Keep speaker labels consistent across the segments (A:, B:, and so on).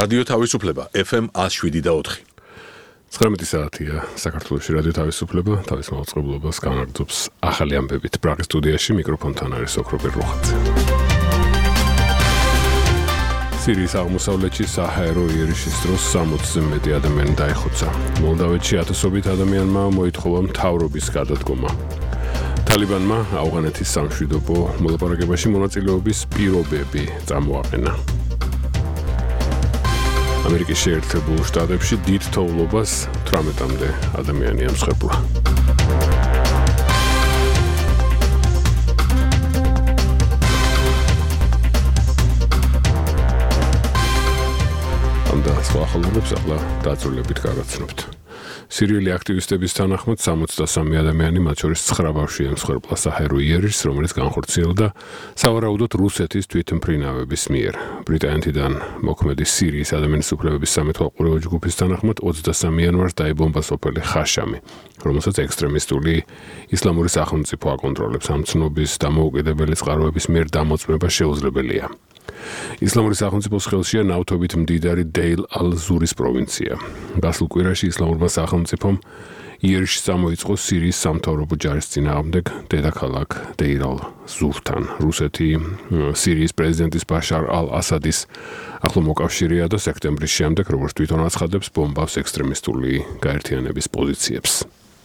A: რადიო თავისუფლება FM 107.4
B: 19 საათია საქართველოში რადიო თავისუფლება თავის მაუწყებლობას განაგრძობს ახალი ამბებით პრაღის სტუდიაში მიკროფონთან არის ოქროპერ რუხაძე. სირიის აღმოსავლეთში საჰაერო იერიშის დროს 60-ზე მეტი ადამიანი დაიხოცა. მოლდავეთში ათასობით ადამიანმა მოითხოვა მთავრობის გადადგომა. თალიბანმა ავღანეთის სამშვიდობო მოლაპარაკებაში მონაწილეობის პირობები წამოაყენა. ამერიკის შეერთებულ შტატებში დიდ თოვლობას 18-მდე ადამიანი ამსხვერპლა. ამდა სხვა ახალობებს ახლა დაწვრილებით გავაცნობთ. სირიელი აქტივისტების თანახმად 63 ადამიანი, მათ შორის 9 ბავშვი ემსხვერპლა საჰაერო იერიშს, რომელიც განხორციელდა სავარაუდოდ რუსეთის თვითმფრინავების მიერ. ბრიტანეთიდან მოქმედი სირიის ადამიანის უფლებების სამეთვალყურეო ჯგუფის თანახმად 23 იანვარს დაიბომბა სოფელი ხაშამი, რომელსაც ექსტრემისტული ისლამური სახელმწიფო აკონტროლებს. ამ ცნობის დამოუკიდებელი წყაროების მიერ დამოწმება შეუძლებელია. ისლამური სახელმწიფოს ხელშია ნავთობით მდიდარი დეილ ალ-ზურის პროვინცია. გასულ კვირაში ისლამურმა სახელმწიფომ იერიშს წამოიწყო სირიის სამთავრობო ჯარის წინააღმდეგ დედაქალაქ დეირ ალ-ზურთან. რუსეთი სირიის პრეზიდენტის ბაშარ ალ-ასადის ახლო მოკავშირეა და სექტემბრის შემდეგ, როგორც თვითონ აცხადებს, ბომბავს ექსტრემისტული გაერთიანების პოზიციებს.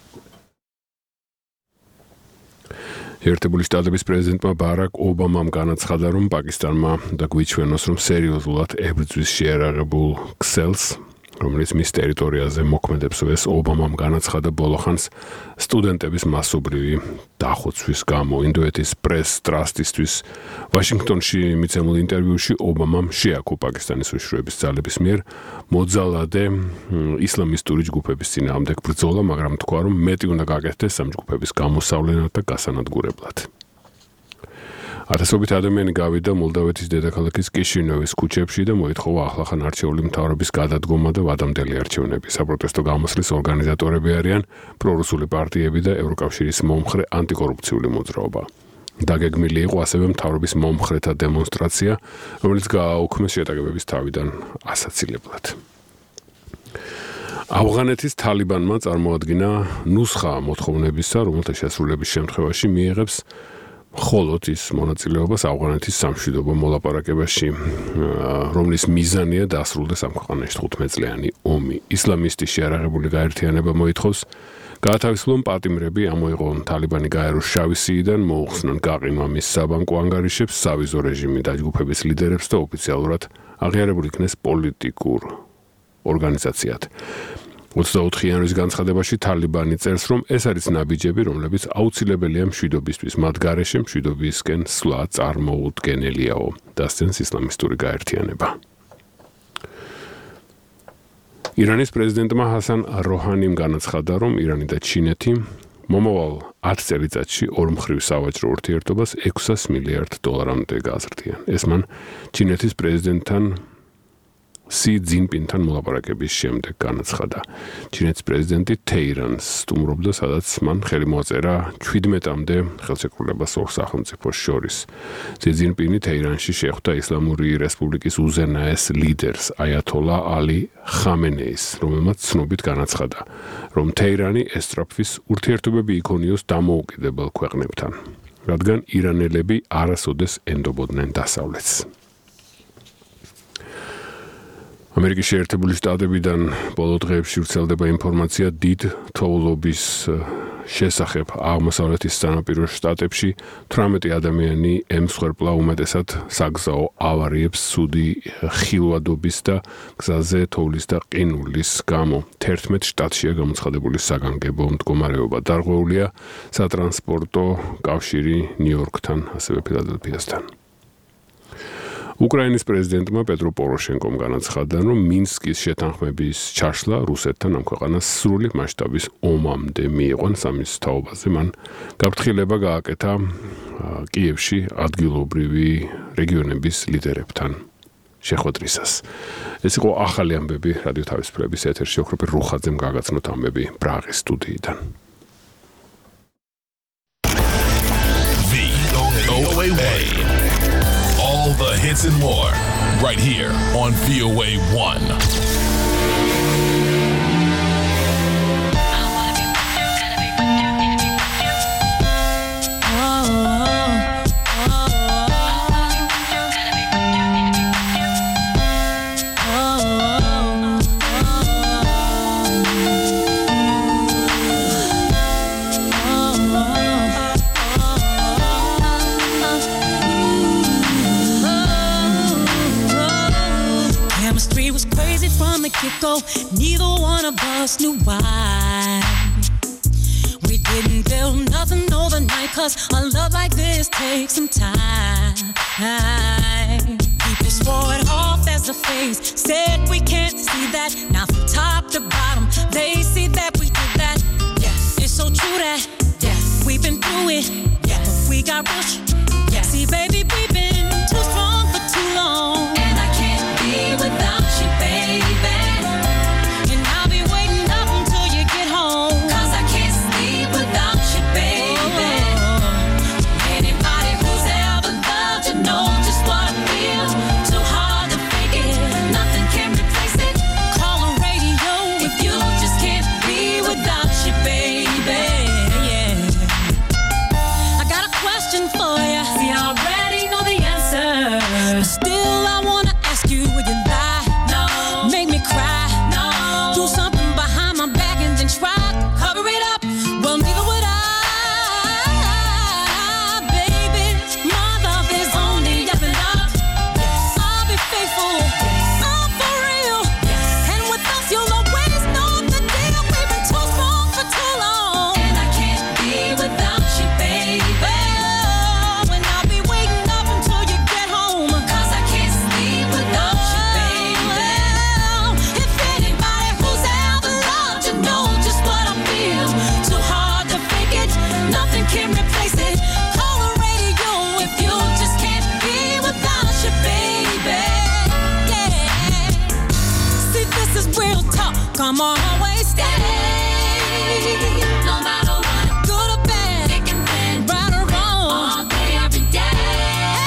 B: შეერთებული შტატების პრეზიდენტმა ბარაკ ობამამ განაცხადა, რომ პაკისტანმა და გვიჩვენოს, რომ სერიოზულად ებრძვის შეიარაღებულ ქსელს, რომელიც მის ტერიტორიაზე მოქმედებს. ეს ობამამ განაცხადა ბოლოხანს სტუდენტების მასობრივი დახოცვის გამო. ინდოეთის პრეს ტრასტისთვის ვაშინგტონში მიცემულ ინტერვიუში ობამამ შეაქო პაკისტანის უშიშროების ძალების მიერ მოძალადე ისლამისტური ჯგუფების წინააღმდეგ ბრძოლა, მაგრამ თქვა, რომ მეტი უნდა გაკეთდეს ამ ჯგუფების გამოსავლენად და გასანადგურებლად. ათასობით ადამიანი გავიდა მოლდავეთის დედაქალაქის კიშინოვის ქუჩებში და მოითხოვა ახლახან არჩეული მთავრობის გადადგომა და ვადამდელი არჩევნები. საპროტესტო გამოსვლის ორგანიზატორები არიან პრორუსული პარტიები და ევროკავშირის მომხრე ანტიკორუფციული მოძრაობა. დაგეგმილი იყო ასევე მთავრობის მომხრეთა დემონსტრაცია, რომელიც გააუქმეს შეტაკებების თავიდან ასაცილებლად. ავღანეთის თალიბანმა წარმოადგინა ნუსხა მოთხოვნებისა, რომელთა შესრულების შემთხვევაში მიიღებს მხოლოდ ის მონაწილეობას ავღანეთის სამშვიდობო მოლაპარაკებაში, რომლის მიზანია დასრულდეს ამ ქვეყანაში 15 წლიანი ომი. ისლამისტი შეიარაღებული გაერთიანება მოითხოვს გაათავისუფლონ პატიმრები, ამოიღონ თალიბანი გაეროს შავი სიიდან, მოუხსნან გაყინვა მის საბანკო ანგარიშებს, სავიზო რეჟიმი დაჯგუფების ლიდერებს და ოფიციალურად აღიარებულ იქნეს პოლიტიკურ ორგანიზაციად. 24 იანვრის განცხადებაში თალიბანი წერს, რომ ეს არის ნაბიჯები, რომლებიც აუცილებელია მშვიდობისთვის, მათ გარეშე მშვიდობისკენ სვლა წარმოუდგენელიაო, დასცენს ისლამისტური გაერთიანება. ირანის პრეზიდენტმა ჰასან როჰანიმ განაცხადა, რომ ირანი და ჩინეთი მომავალ 10 წელიწადში ორმხრივ სავაჭრო ურთიერთობას $600 მილიარდამდე გაზრდიან. ეს მან ჩინეთის პრეზიდენტთან სი ძინპინთან მოლაპარაკების შემდეგ განაცხადა. ჩინეთის პრეზიდენტი თეირანს სტუმრობდა, სადაც მან ხელი მოაწერა 17-მდე ხელშეკრულებას ორ სახელმწიფოს შორის. სი ძინპინი თეირანში შეხვდა ისლამური რესპუბლიკის უზენაეს ლიდერს აიათოლა ალი ხამენეის, რომელმაც ცნობით განაცხადა, რომ თეირანი ესწრაფვის ურთიერთობები იქონიოს დამოუკიდებელ ქვეყნებთან, რადგან ირანელები არასოდეს ენდობოდნენ დასავლეთს. ამერიკის შეერთებული შტატებიდან ბოლო დღეებში ვრცელდება ინფორმაცია დიდ თოვლობის შესახებ. აღმოსავლეთის სანაპირო შტატებში 18 ადამიანი ემსხვერპლა, უმეტესად საგზაო ავარიებს, ცუდი ხილვადობის და გზაზე თოვლის და ყინულის გამო. 11 შტატშია გამოცხადებული საგანგებო მდგომარეობა. დარღვეულია სატრანსპორტო კავშირი ნიუ-იორკთან, ასევე ფილადელფიასთან. უკრაინის პრეზიდენტმა პეტრო პოროშენკომ განაცხადა, რომ მინსკის შეთანხმების ჩაშლა რუსეთთან ამ ქვეყანას სრული მასშტაბის ომამდე მიიყვანს. ამის თაობაზე მან გაფრთხილება გააკეთა კიევში ადგილობრივი რეგიონების ლიდერებთან შეხვედრისას. ეს იყო ახალი ამბები რადიო თავისუფლების ეთერში. ოქროპერ რუხაძემ გაგაცნოთ ამბები პრაღის სტუდიიდან.
C: VOA. All the hits and more. right here on VOA 1.
D: Go. Neither one of us knew why. We didn't build nothing overnight, 'cause a love like this takes some time. People swore it off as a phase, said we can't see that. Now from top to bottom, they see that we did that. Yes, it's so true that yes, we've been through it. Yes, but we got rich. Yes, see, baby, we've been too strong for too long, and I can't be without you, baby. I'm always stay, no matter what, good or bad, thick and thin, right or wrong, all day, every day.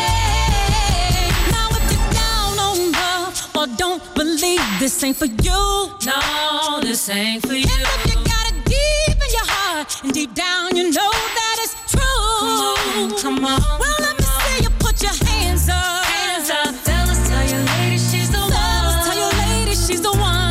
D: Now if you're down on love or don't believe, this ain't for you. No, this ain't for you. And if you got it deep in your heart and deep down you know that it's true. Come on. Well, let me see you put your hands up. Hands up. Fellas, tell your lady she's the one. Fellas, tell your lady she's the one.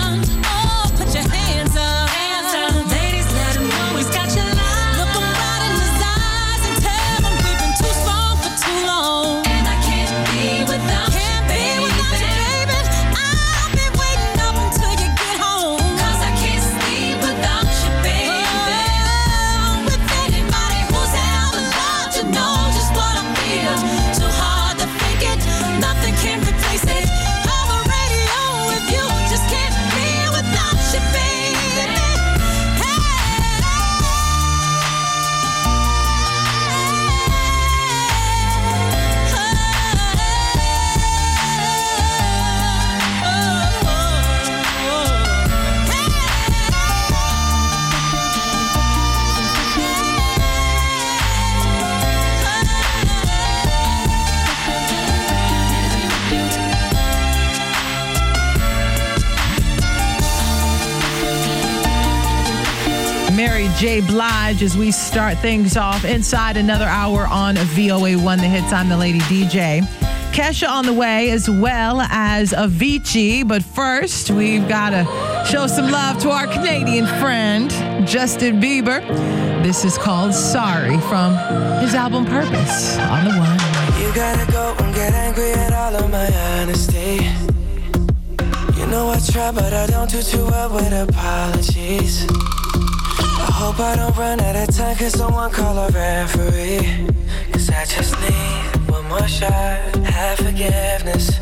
E: J. Blige as we start things off inside another hour on VOA1 The Hits. I'm the Lady DJ. Kesha on the way, as well as Avicii. But first, we've got to show some love to our Canadian friend, Justin Bieber. This is called Sorry from his album Purpose on the one.
F: You gotta go and get angry at all of my honesty. You know I try, but I don't do too well with apologies. I hope I don't run out of time, cause someone call a referee. Cause I just need one more shot, have forgiveness.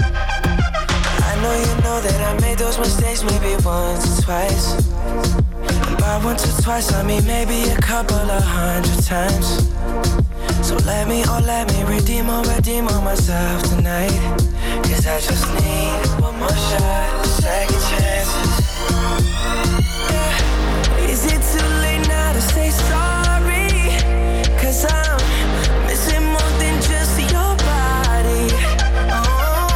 F: I know you know that I made those mistakes maybe once or twice. And by once or twice I mean maybe a couple of 100 times. So let me redeem on myself tonight. Cause I just need one more shot, second chances. Is it too late now to say sorry? Cause I'm missing more than just your body. Oh,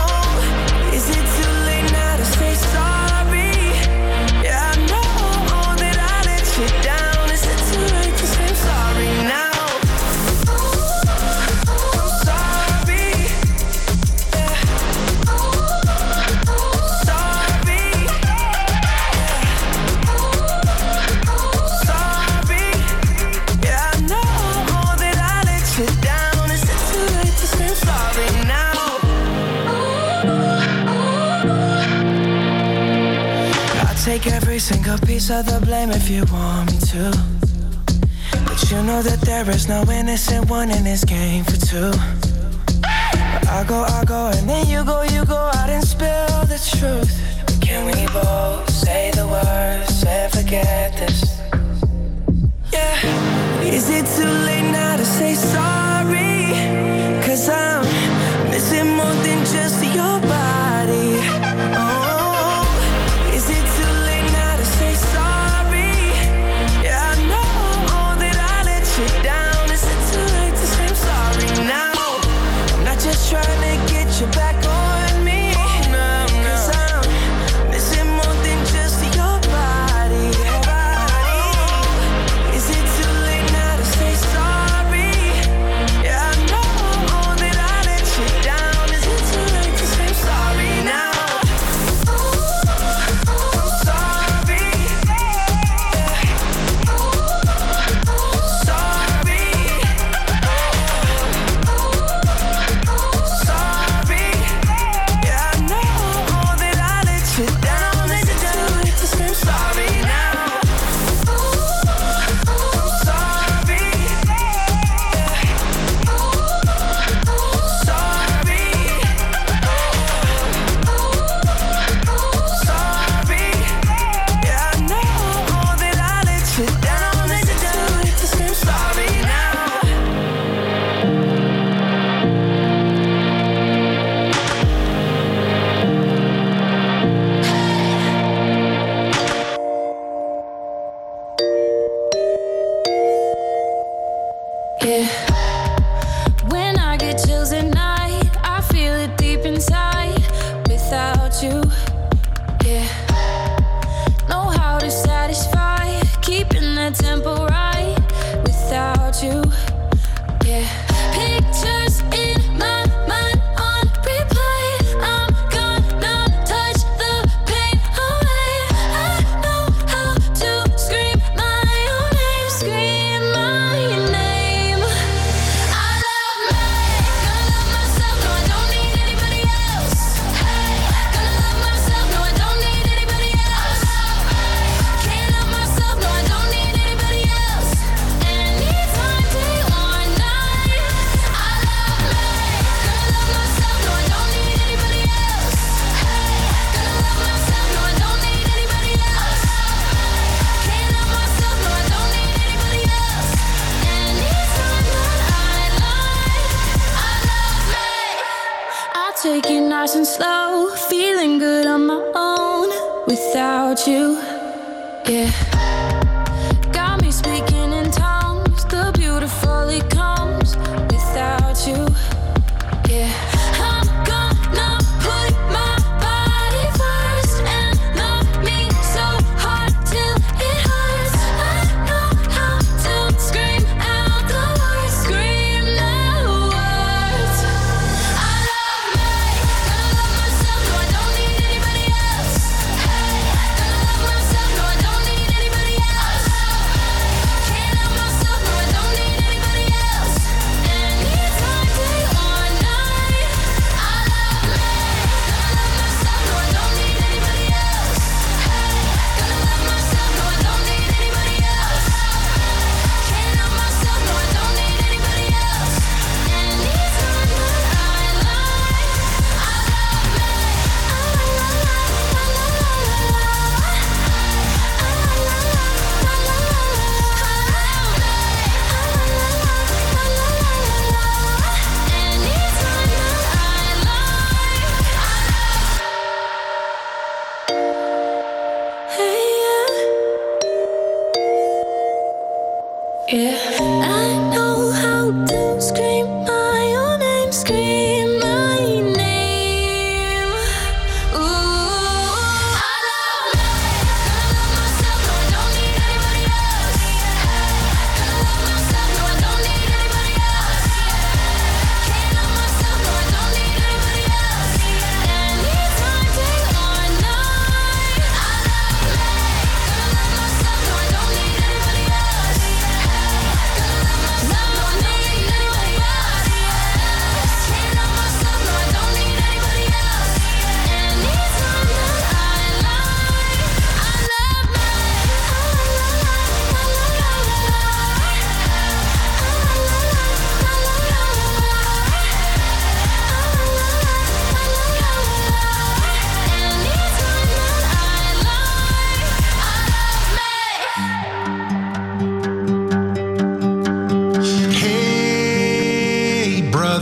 F: take every single piece of the blame if you want me to. But you know that there is no innocent one in this game for two. But I go, and then you go out and spill the truth. But can we both say the words and forget this? Yeah. Is it too late now to say sorry? 'Cause I'm missing more than just your body. Oh, is it too late now to say sorry? Yeah, I know that I let you down. Is it too late to say I'm sorry now? I'm not just trying to get you back on me. No, 'cause I'm missing more than just your body. Is it too late now to say sorry? Yeah, I know that I let you down. Is it too late to say I'm sorry now? I'm sorry. Sorry. Sorry. Yeah, I know that I let you down. Is it too late to say I'm sorry now? I'm sorry. Sorry. Sorry. Yeah, I know that I let you down. Is it too late to say I'm sorry now? Yeah. When I get chills at night, I feel it deep inside. Without you, yeah. Know how to satisfy, keeping that tempo right. Without you, yeah. Pictures in my mind on replay. I'm gonna touch the pain away. I know how to scream my own name, scream my name. I love me, gonna love myself, no I don't need anybody else. Hey, gonna love myself, no I don't need anybody else. Can't love myself, no I don't need anybody else. Anytime, day or night. I love me, gonna love myself, no I don't need anybody else. Hey, gonna love myself, no I don't need anybody else. Can't love myself, no I don't need anybody else. Anytime that I lie, I love me. I'll take it nice and slow, feeling good on my own without you. Yeah. Got me speaking in tongues, the beautiful it comes without you. Yeah. I'm gonna put my body first and love me so hard till it hurts. I know how to scream out the words, scream the words. I love me, gonna love myself, no I don't need anybody else. Hey, gonna love myself, no I don't need anybody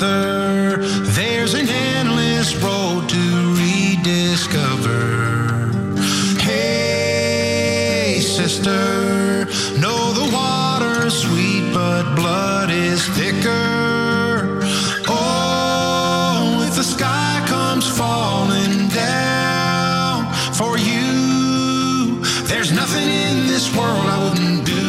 G: brother, there's an endless road to rediscover. Hey, sister, know the water's sweet, but blood is thicker. Oh, if the sky comes falling down for you, there's nothing in this world I wouldn't do.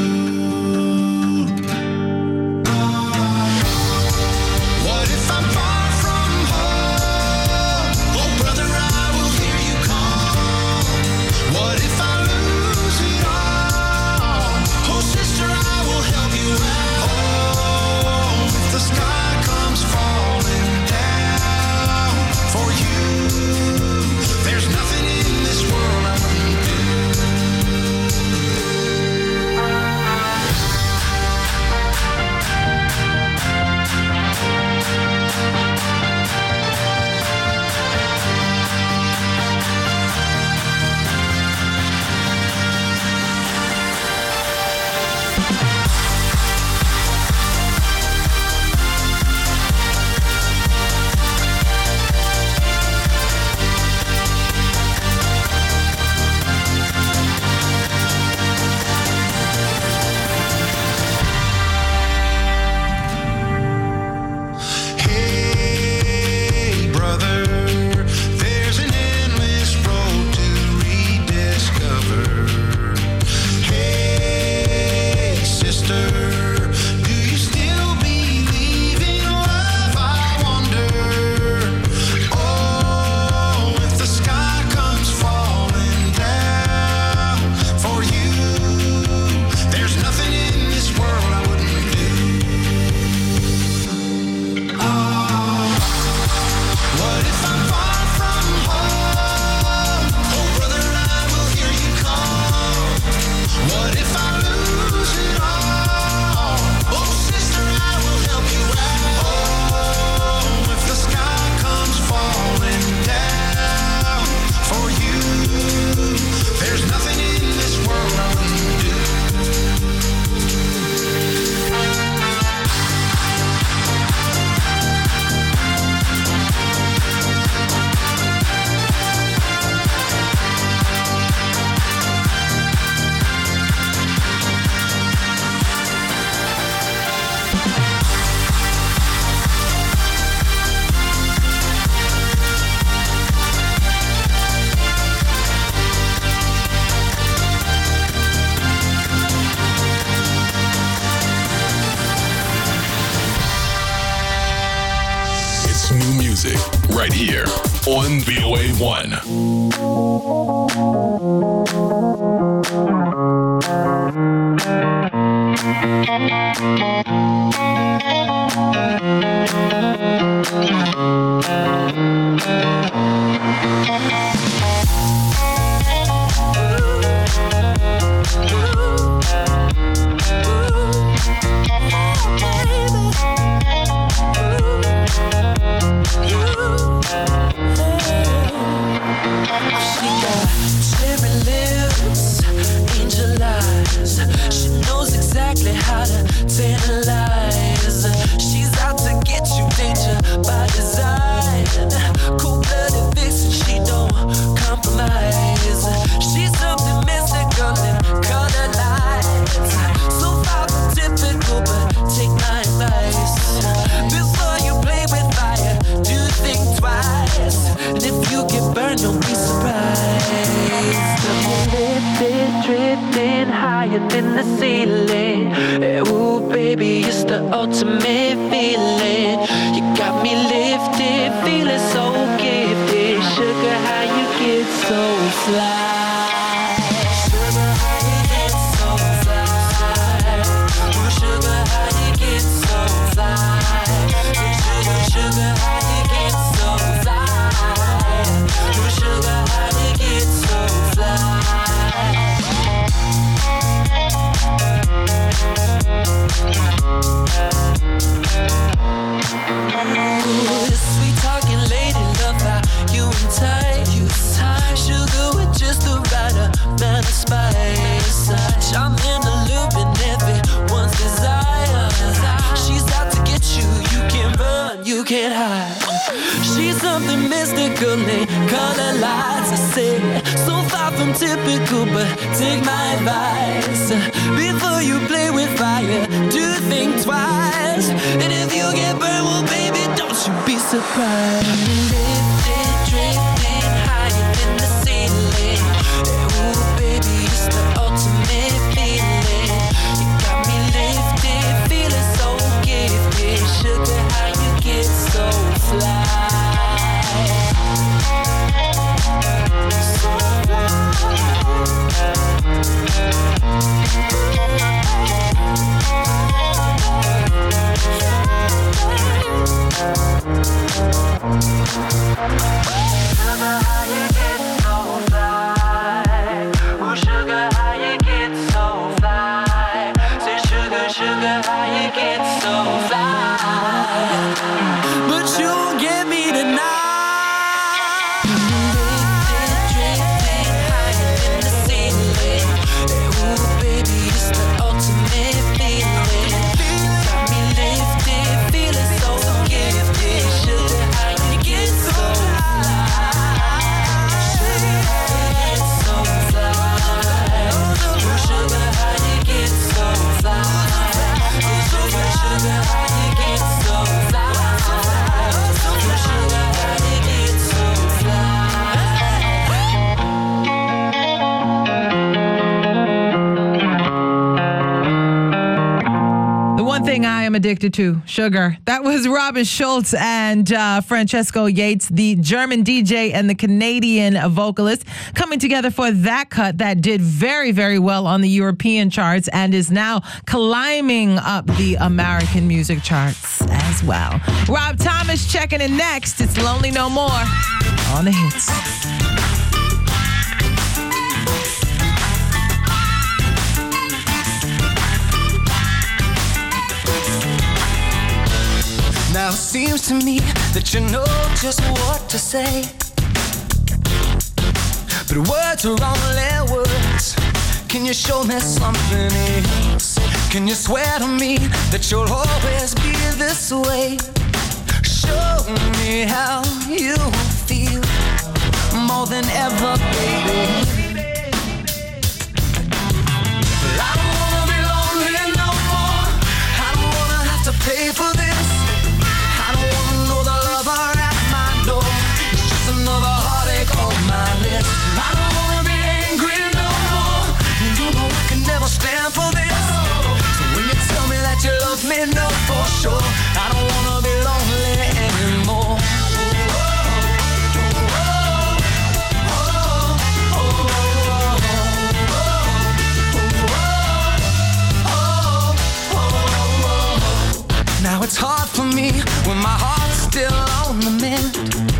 C: Right here on VOA1.
F: Sweet talking lady, love how you and tight. Sugar with just the perfectly colored lights. I say, so far from typical, but take my advice. Before you play with fire, do think twice. And if you get burned, well, baby, don't you be surprised. Lifted, drifting higher than the ceiling. Ooh, baby, it's the ultimate feeling. You got me lifted, feeling so gifted. Sugar, how you get so fly?
E: I am addicted to sugar. That was Robin Schulz and Francesco Yates, the German DJ and the Canadian vocalist, coming together for that cut that did very, very well on the European charts and is now climbing up the American music charts as well. Rob Thomas checking in next. It's Lonely No More on the hits.
F: Now it seems to me that you know just what to say, but words are only words. Can you show me something else? Can you swear to me that you'll always be this way? Show me how you feel more than ever, baby. Well, I don't wanna be lonely no more. I don't wanna have to pay for this. I don't wanna know the lover at my door. It's just another heartache on my list. I don't wanna be angry no more. You know I can never stand for this. So when you tell me that you love me, know for sure I don't wanna be lonely anymore. Now it's hard for me when my heart's still on the mend.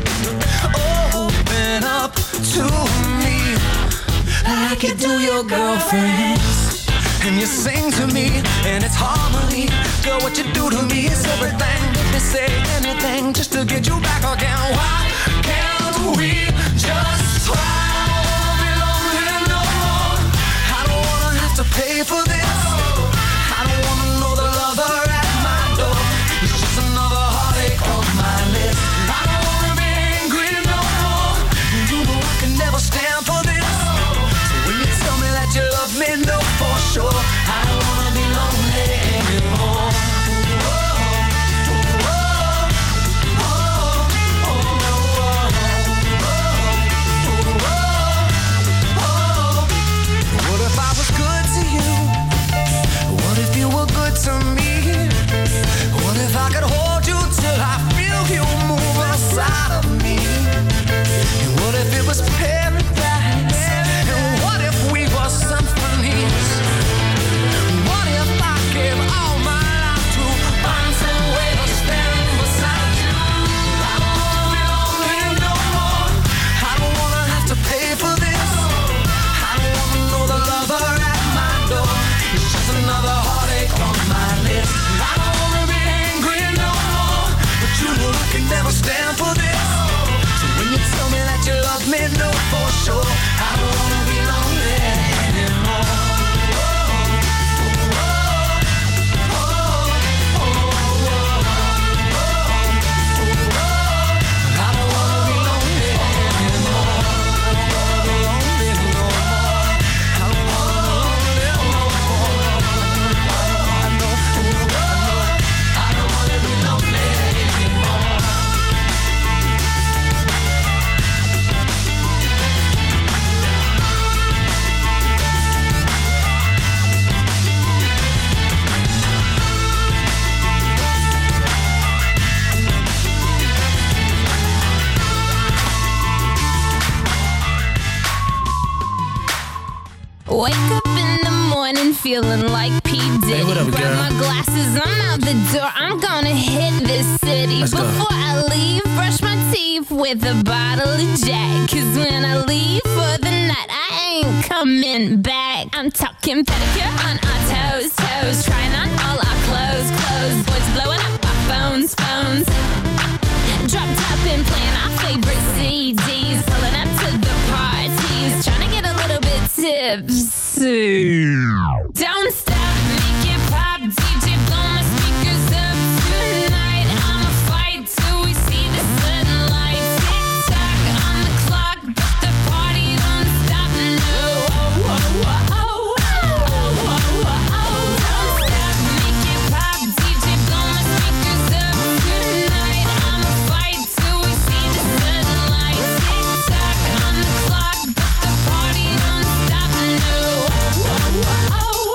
F: Open up to me like you do your girlfriends. And you sing to me and it's harmony. Girl, what you do to me is everything. Make me say anything just to get you back again. Why can't we just try? I don't wanna be lonely no more. I don't wanna have to pay for this. I don't wanna know the lover at my door. It's just another heartache on my list. I don't wanna be angry no more. You know I can never stand for this. So when you tell me that you love me, know for sure I don't wanna be lonely anymore.
H: feeling like P. Diddy.
I: Hey, what up,
H: Grab
I: girl?
H: my glasses, I'm out the door. I'm gonna hit this city.
I: Let's go.
H: Before I leave, brush my teeth with a bottle of Jack. Cause when I leave for the night, I ain't coming back. I'm talking pedicure on our toes, toes. Trying on all our clothes, clothes. Boys blowing up our phones, phones. Drop top and playing our favorite CDs. Pulling up to the parties. Trying to get a little bit tipsy. Don't stop, make it pop. DJ, blow my speakers up tonight. I'ma fight till we see the sunlight. Tick tock on the clock, but the party don't stop. No, oh, oh, oh, oh, oh, oh, oh, oh. Don't stop, make it pop. DJ, blow my speakers up tonight. I'ma fight till we see the sunlight. Tick tock on the clock, but the party don't stop. No, oh, oh, oh, oh,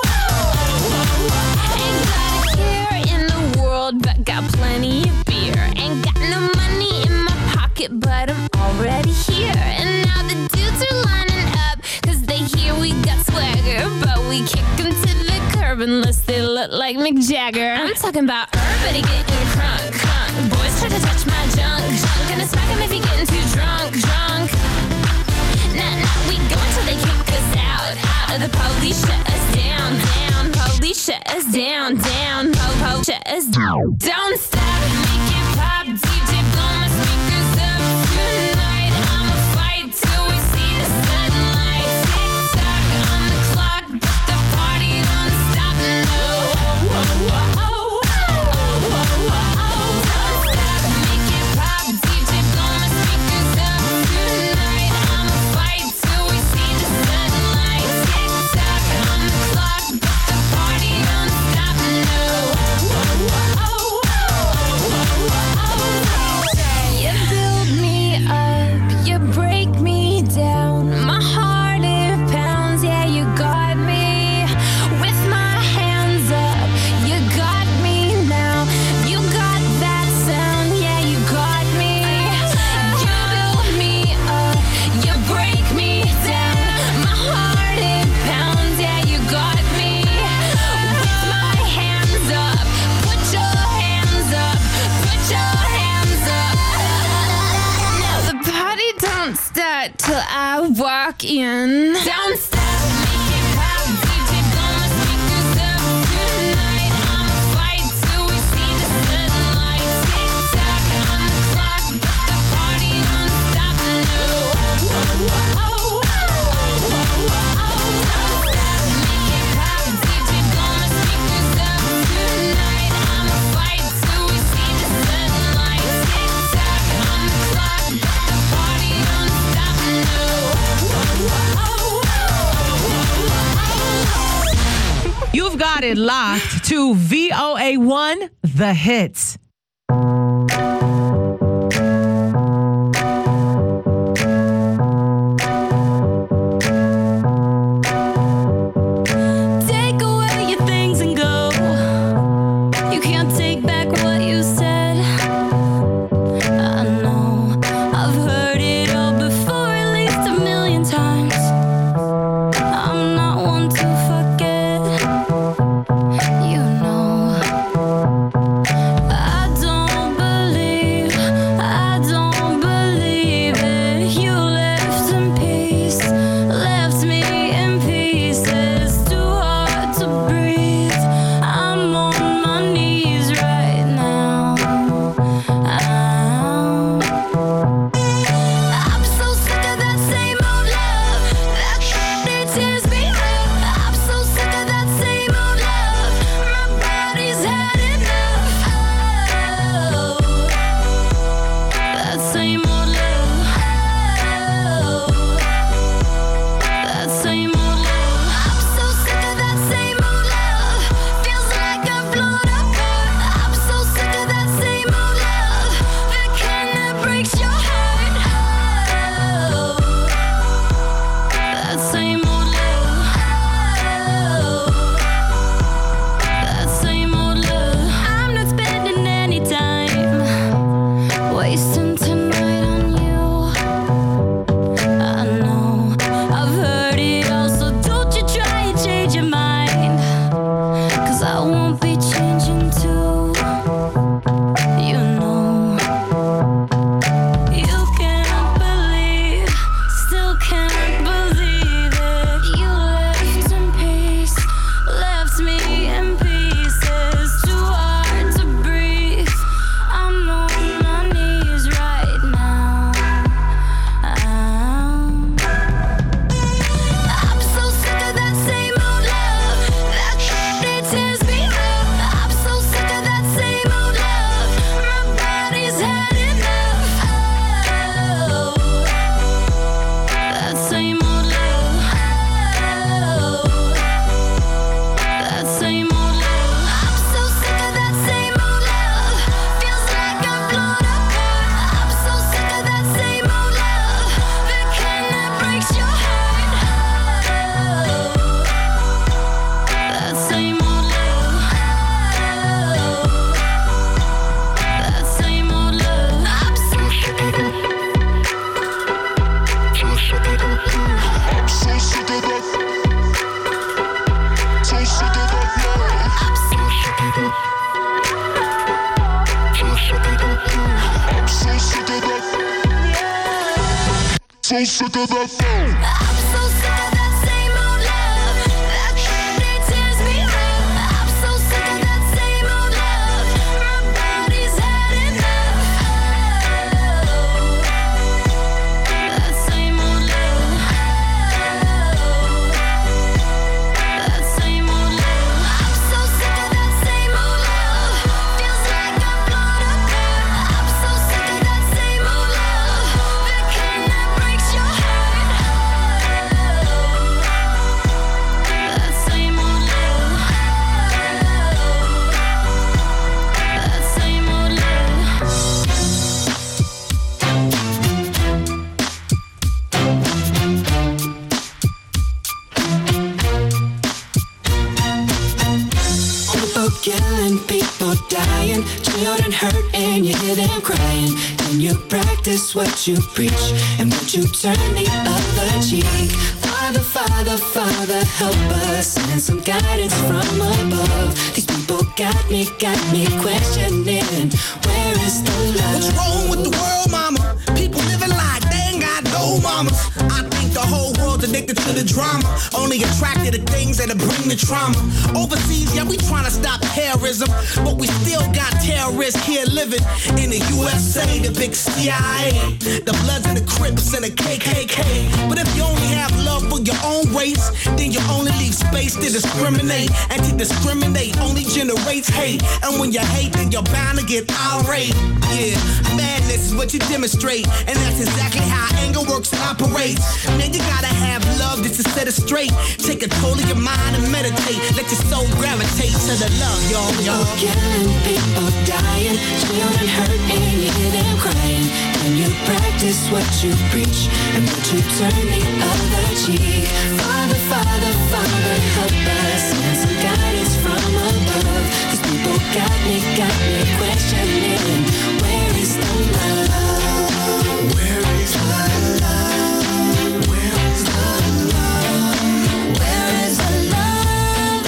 H: oh, oh. Ain't got a care in the world, but got plenty of beer. Ain't got no money in my pocket, but I'm already here. And now the dudes are lining up, cause they hear we got swagger. But we kick them to the curb unless they look like Mick Jagger. I'm talking about everybody getting crunk, crunk. Boys try to touch my junk, junk. Gonna smack him if he getting too drunk, drunk. Nah, we go until they kick us out, out. The police shut us down, down. Police shut us down, down. Po, shut us down. Don't stop, make it pop. DJ, blow my speakers up tonight. I'ma fight till we see the sunlight. Tick tock on the clock, but the party don't stop. No, oh, oh, oh, oh, oh, oh, oh, oh. Don't stop, make it pop. DJ, blow my speakers up tonight. I'ma fight till we see the sunlight. Tick tock on the clock, but the party don't stop. No, oh, oh, oh, oh, oh, oh. You build me up, you break me down. My heart it pounds, yeah, you got me. With my hands up, you got me now. You got that sound, yeah, you got me. You build me up, you break me down. My heart it pounds, yeah, you got me. With my hands up, put your hands up, put your hands up. Now the party don't start till I walk in. Don't stop, make it pop. DJ, blow my speakers up tonight. I'ma fight till we see the sunlight. Tick tock on the clock, but the party don't stop. No, oh, oh, oh, oh, oh, oh, oh. Don't stop, make it pop. DJ, blow my speakers up tonight. I'ma fight till we see the sunlight. Tick tock on the clock, but the party don't stop. No, oh, oh, oh, oh, oh.
E: You've got it locked to VOA1, The Hits.
D: Take away your things and go. You can't take back what you said. I know I've heard it all before, at least a million times. I'm not one to forget. You know, I don't believe it. You left in peace, left me in pieces. Too hard to breathe. I'm on my knees right now.
I: So sick of that phone.
D: I'm so sick of that same old love. That candy tears me up. I'm so sick of that same old love. My body's had enough. That same old love. That same old love. I'm so sick of that same old love. Feels like I'm blown apart. I'm so sick of that same old love. The kind that breaks your heart. That same old love. That same old
F: People killing, people dying, children hurt and you hear them crying. And you practice what you preach, and would you turn the other cheek? Father, Father, Father, help us, send some guidance from above. These people got me questioning, where is the love?
J: What's wrong with the world, mama? People living like they ain't got no mamas. I think the whole world's addicted to the drama, only attracted to things that'll bring the trauma. Overseas, yeah, we trying to stop terrorism, but we still got terrorists here living in the USA, the big CIA, the Bloods and the Crips and the KKK. But if you only have love for your own race, then you only leave space to discriminate, and to discriminate only generates hate. And when you hate, then you're bound to get irate. Yeah, madness is what you demonstrate, and that's exactly how anger works and operates. Man, you gotta have love just to set it straight. Take control of your mind and meditate. Let your soul gravitate to the love, y'all.
F: People killing, people dying, children hurt and you hear them crying. And you practice what you preach, and would you turn the other cheek? Father, Father, Father, help us, send some guidance from above. These people got me questioning, where is the love? Where is the love? Where is the love? Where is the love?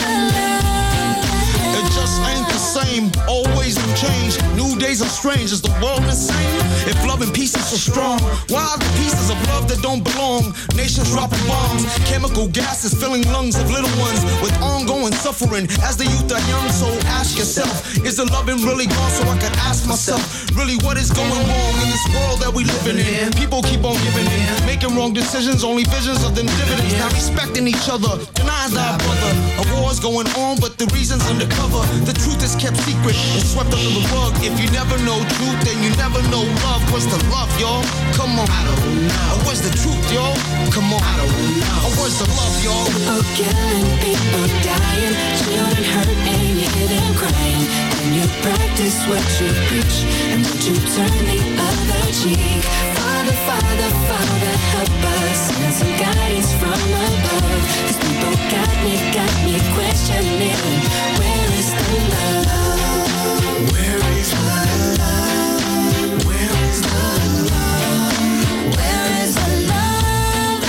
J: It just ain't the same, always in change. New days are strange, is the world the same? If love and peace is so strong, why are the pieces of love that don't belong? Nations dropping bombs, chemical gases filling lungs of little ones with ongoing suffering as the youth are young. So ask yourself, is the loving really gone? So I can ask myself, really what is going wrong in this world that we living in? People keep on giving in, making wrong decisions, only visions of them dividends. Not respecting each other, denying thy brother. A war's going on, but the reason's undercover. The truth is kept secret and swept under the rug. If you never know truth, then you never know love. What's the love, y'all? Come on. I don't know. What's the truth, y'all? Come on. I don't know. Where's the love, y'all?
F: People killing, people dying, children hurt and you hear them crying. And you practice what you preach, and would you turn the other cheek? Father, Father, Father, help us, send some guidance from above. These people got me questioning, where is the love? Where is the love? Where is the love? Where is the love?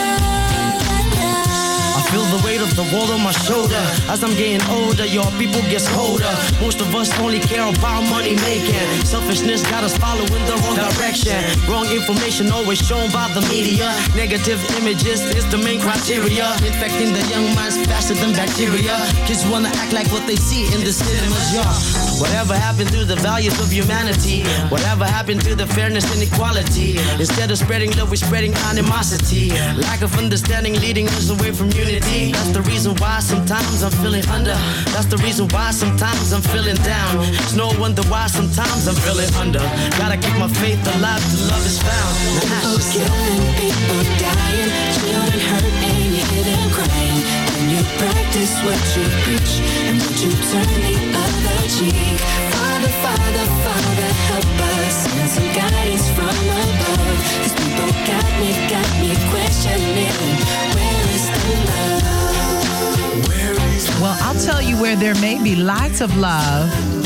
K: I feel the weight of the world on my shoulder. As I'm getting older, your people gets colder. Most of us only care about money making. Selfishness got us following the wrong direction. Wrong information always shown by the media. Negative images is the main criteria. Infecting the young minds faster than bacteria. Kids wanna act like what they see in the cinemas, yeah. Whatever happened to the values of humanity? Whatever happened to the fairness and equality? Instead of spreading love, we're spreading animosity. Lack of understanding leading us away from unity. That's the reason why sometimes I'm feeling under. That's the reason why sometimes I'm feeling down. It's no wonder why sometimes I'm feeling under. Gotta keep my faith alive till love is found.
F: People killing, people dying, children hurt and you hear them crying. And you practice what you preach, and would you turn the other cheek? Father, Father, Father, help us, send some guidance from above. These people got me questioning, where is the love? Where is the
E: Well, I'll tell you where there may be lots of love.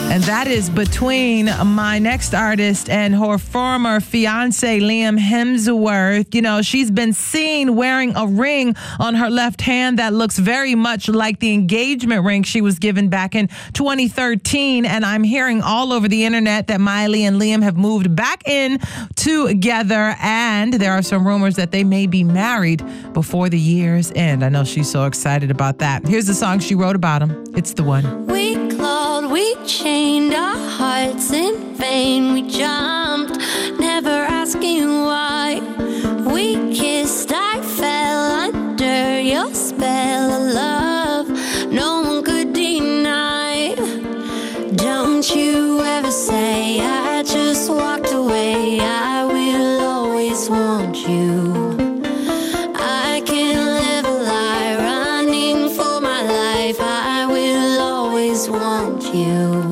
E: And that is between my next artist and her former fiance, Liam Hemsworth. You know, she's been seen wearing a ring on her left hand that looks very much like the engagement ring she was given back in 2013. And I'm hearing all over the internet that Miley and Liam have moved back in together. And there are some rumors that they may be married before the year's end. I know she's so excited about that. Here's the song she wrote about him. It's The One.
I: We clawed, we chained our hearts in vain. We jumped, never asking why. We kissed, I fell under your spell of love. No one could deny. Don't you ever say I just walked away. I will always want you. I can't live a lie, running for my life. I will always want you.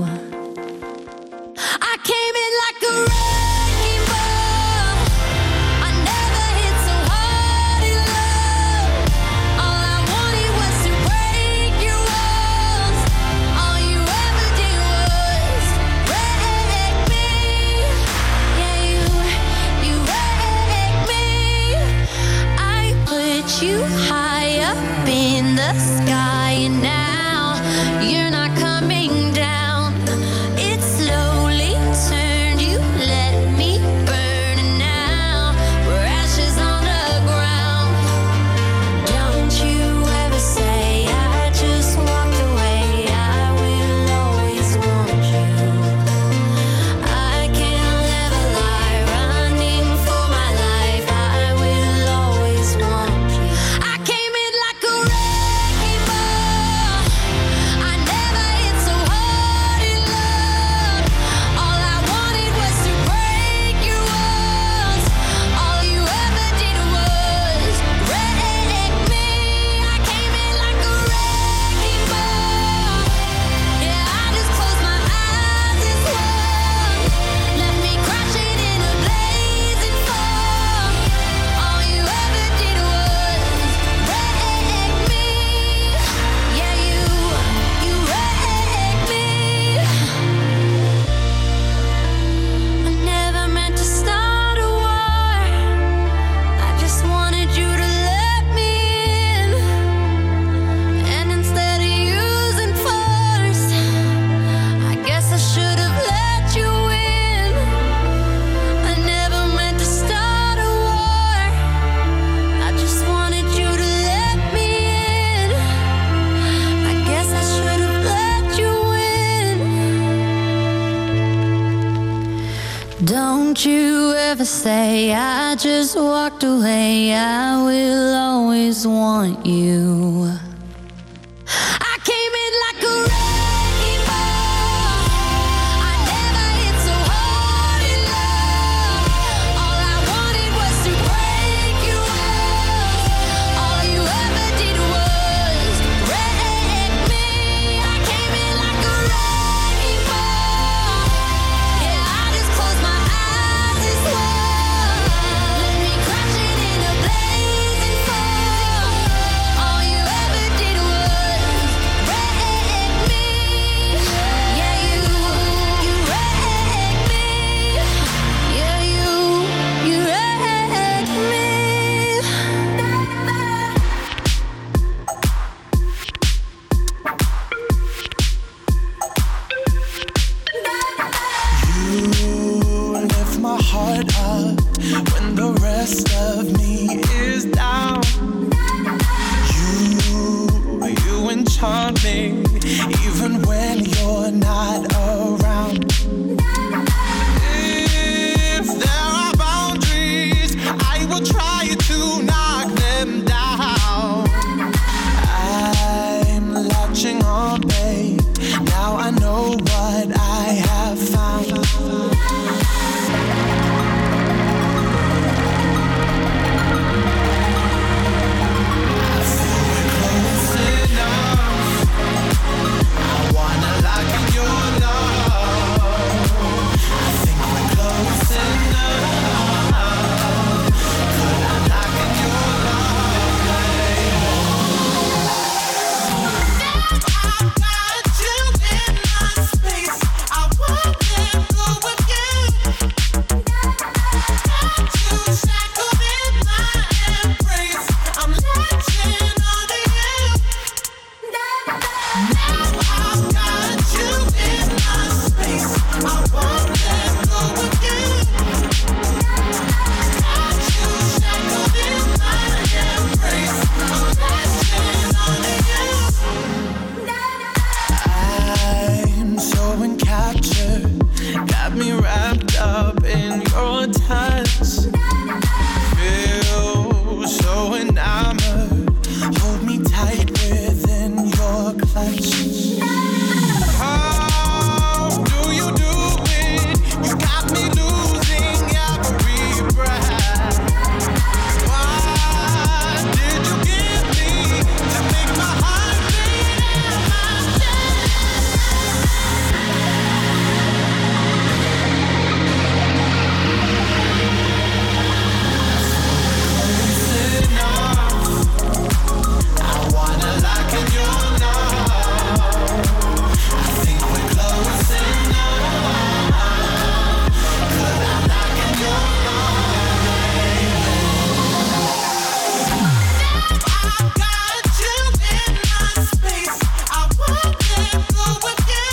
I: I came in like a wrecking ball. I never hit so hard in love. All I wanted was to break your walls. All you ever did was wreck me. Yeah, you wrecked me. I put you high up in the sky, and now you're not coming down. It slowly turned, you let me burn, and now we're ashes on the ground. Don't you ever say I just walked away. I will always want you. I can't live a lie, running for my life. I will always want you. I came in like a wrecking ball. I never hit so hard in love. All I wanted was to break your walls. All you ever did was wreck me. I came in like a wrecking ball. Yeah, I just closed my eyes and swung. Left me crashing in a blazing fall. All you ever did was wreck me. Yeah, you wrecked me. I never meant to start a war. I just wanted you to let me in. And instead of using force, I guess I should have let you in. I never meant to start a war. I just wanted you to let me in. I guess I should have let you in. Don't you ever say I just walked away. I will always want you. I came in like a wrecking ball. I never hit so hard in love. All I wanted was to break your walls. All you ever did was wreck me. I came in like a wrecking ball. Yeah, I just closed my eyes and swung. Left me crashing in a blazing fall. All you ever did was wreck me. Yeah, you wrecked me. Yeah, you wrecked me.
F: You lift my heart up when the rest of me is down. You enchant me even when you're not around. If there are boundaries, I will try to knock them down. I'm latching on, babe. Now I know what I have found. captured, got me wrapped up in your touch. Feel so enamored, hold me tight within your clutch. How do you do it? You got me losing every breath. What did you give me to make my heart beat in my I wanna lock in your love. I think we're close enough. 'Cause I'm locking your love, baby. Now I've got you in my space. I won't let go of you.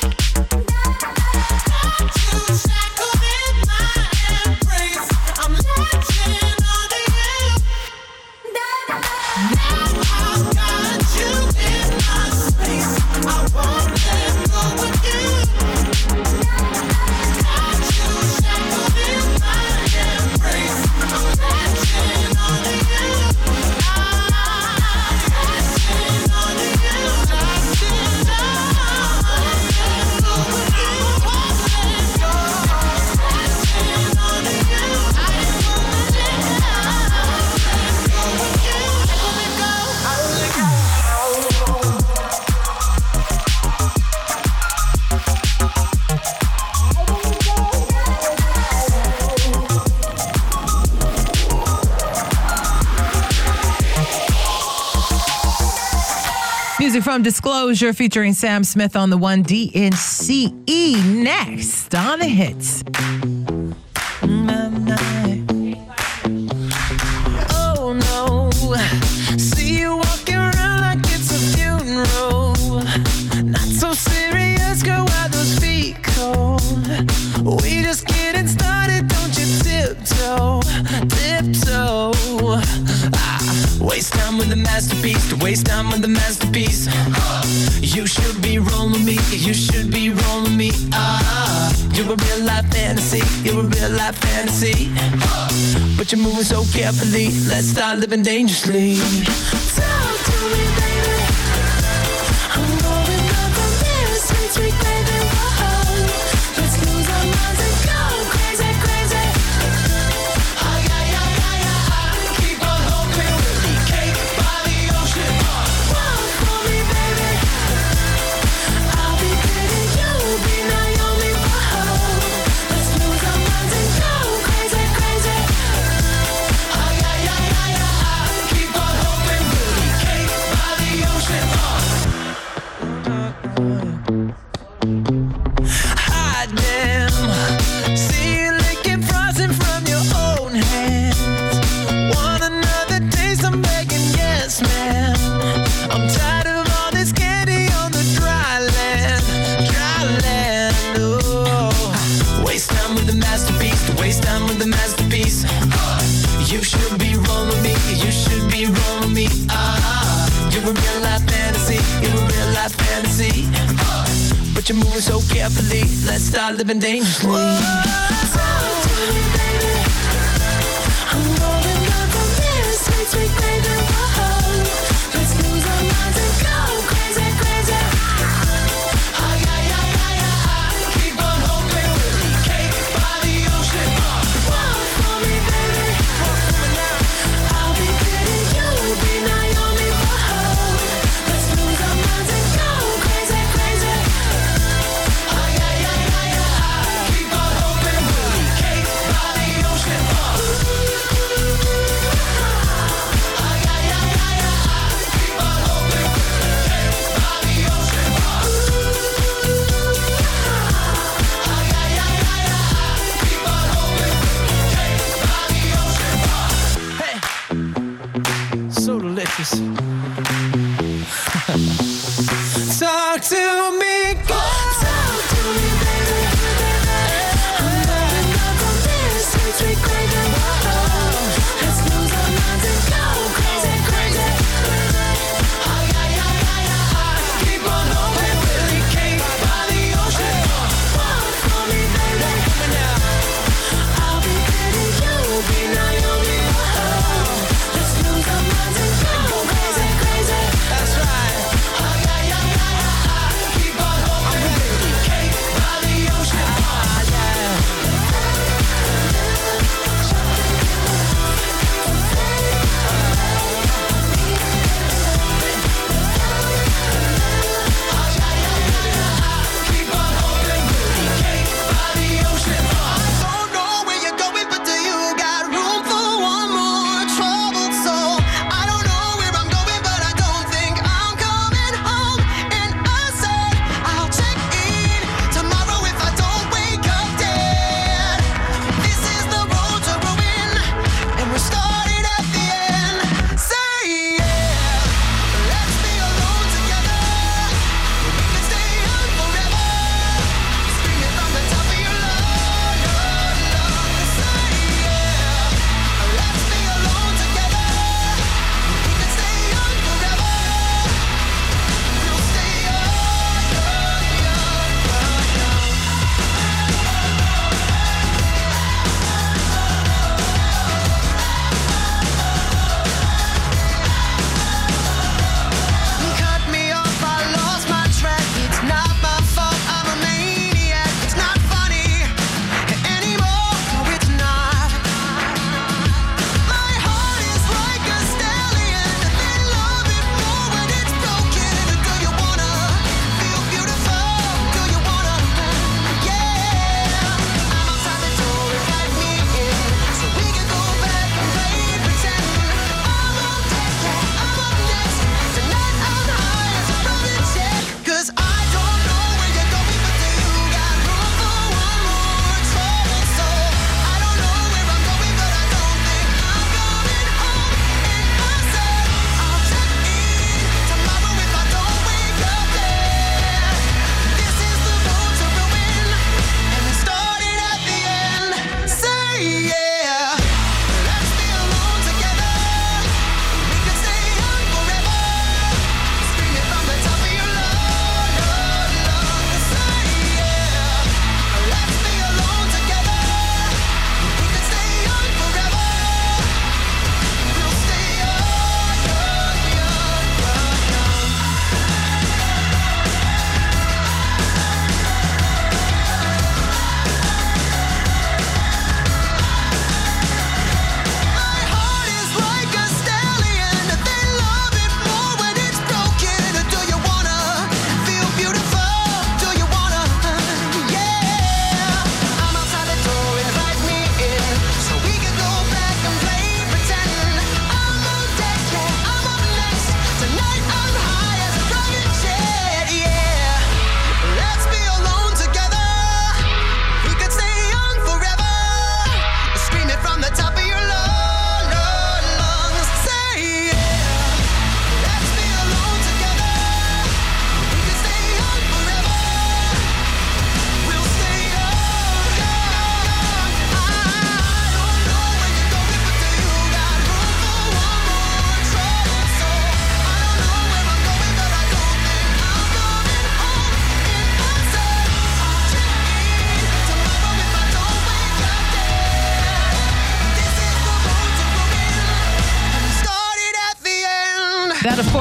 F: Got you shackled in my embrace. I'm latching onto you. Now I've got you in my space. I won't let go of you. Got you shackled in my embrace. I'm latching onto you. Latching onto you. Latching
E: Music from Disclosure featuring Sam Smith on the one DNCE. Next on the hits.
F: Oh no, see you walking around like it's a funeral. Not so serious, girl, why those feet cold? We just getting started, don't you tiptoe, tiptoe. Waste time with the masterpiece, to waste time with the masterpiece. You should be rolling me, you should be rolling me. You're a real life fantasy, you're a real life fantasy. But you're moving so carefully, let's start living dangerously. Talk to me, baby. I'm going up from here, sweet, sweet baby. Whoa. Let's lose our minds and go crazy, crazy. Keep on hoping we'll be cake by the ocean. Walk for me, baby. I'll be pretty, you'll be Naomi. Whoa. Let's lose our minds and go crazy, crazy. Keep on hoping we'll be cake by the ocean. Hot damn, see you licking frosting from your own hands. Want another taste? I'm begging, yes, man. I'm tired of all this candy on the dry land, dry land. Oh, waste time with the masterpiece, to waste time with the masterpiece. You should be rolling me, you should be rolling me. You're a real life fantasy, you're a real life fantasy. But you're moving so carefully, let's start living dangerously. Talk to me, baby. I'm rolling up from here, sweet, sweet baby. Whoa. Let's lose our minds and go crazy, crazy. Keep on hoping we'll be cake by the ocean. Walk for me, baby. I'll be pretty, you'll be Naomi. Whoa. Let's lose our minds and go crazy, crazy. Keep on hoping we'll be cake by the ocean. Keep on hoping we'll be cake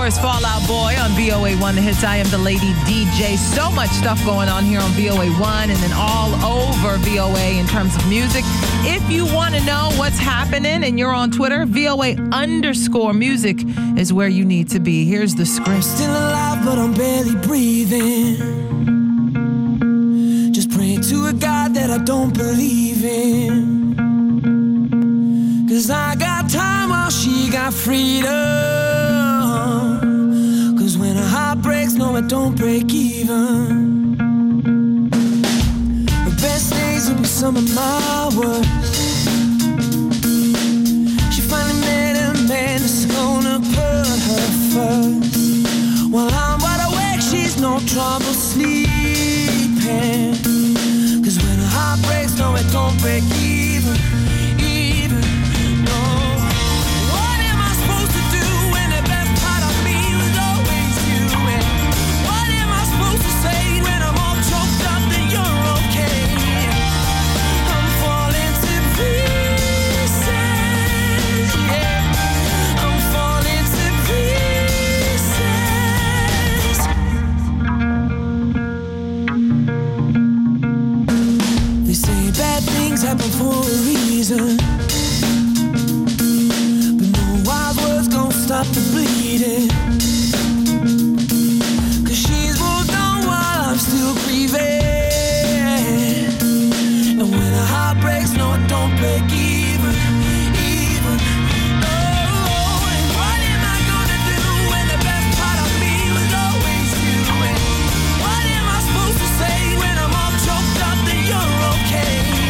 E: course, Fall Out Boy on VOA1 The Hits. I am the Lady DJ. So much stuff going on here on VOA1 and then all over VOA in terms of music. If you want to know what's happening and you're on Twitter, VOA_music is where you need to be. Here's the script.
F: Still alive, but I'm barely breathing. Just praying to a God that I don't believe in. 'Cause I got time while she got freedom. 'Cause when a heart breaks, no, it don't break even. The best days will be some of my worst. She finally met a man that's gonna put her first. While I'm wide awake, she's no trouble sleeping. 'Cause when a heart breaks, no, it don't break even. Happen for a reason, but no wise words gon' stop the bleeding. 'Cause she's moved on while I'm still grieving. And when a heart breaks, no, it don't break even. Oh, and what am I gonna do when the best part of me was always you? And what am I supposed to say when I'm all choked up that you're okay?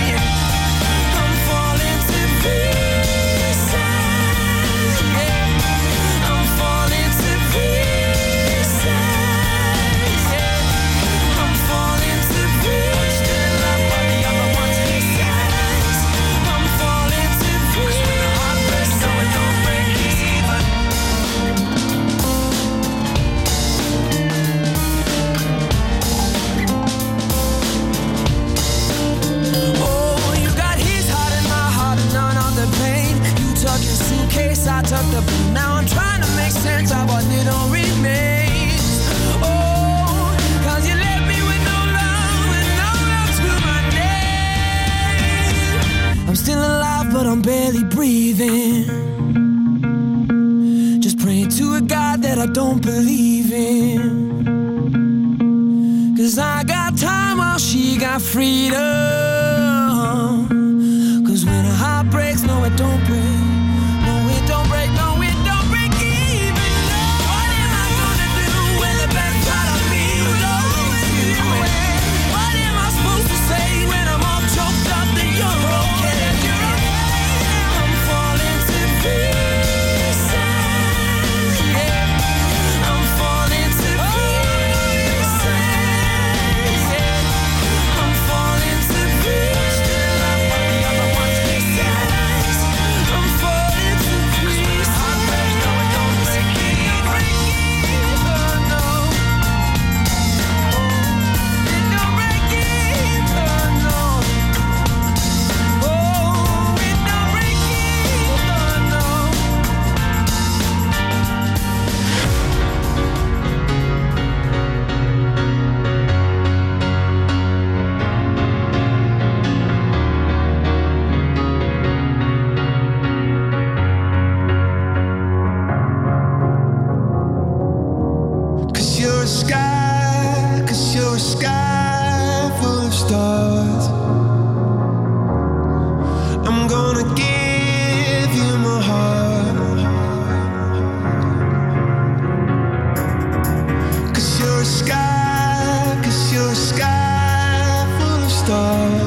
F: I took the blue. Now I'm trying to make sense of what little remains. Oh, 'cause you left me with no love and no love to my name. I'm still alive, but I'm barely breathing. Just praying to a God that I don't believe in. 'Cause I got time while she got freedom. 'Cause when a heart breaks, no, it don't break. Stars.